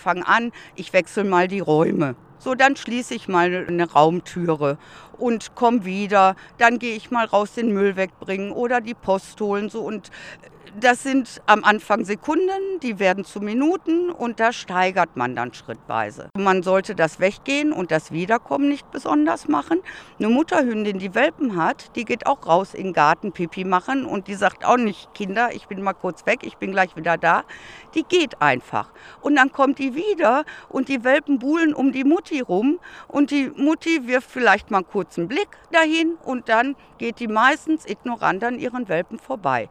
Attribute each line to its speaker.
Speaker 1: fange an, ich wechsle mal die Räume. So, dann schließe ich mal eine Raumtüre und komme wieder. Dann gehe ich mal raus den Müll wegbringen oder die Post holen. So. Und das sind am Anfang Sekunden, die werden zu Minuten und da steigert man dann schrittweise. Man sollte das Weggehen und das Wiederkommen nicht besonders machen. Eine Mutterhündin, die Welpen hat, die geht auch raus in den Garten Pipi machen und die sagt auch nicht, Kinder, ich bin mal kurz weg, ich bin gleich wieder da. Die geht einfach. Und dann kommt die wieder und die Welpen buhlen um die Mutti rum und die Mutti wirft vielleicht mal kurz einen Blick dahin und dann geht die meistens ignorant an ihren Welpen vorbei.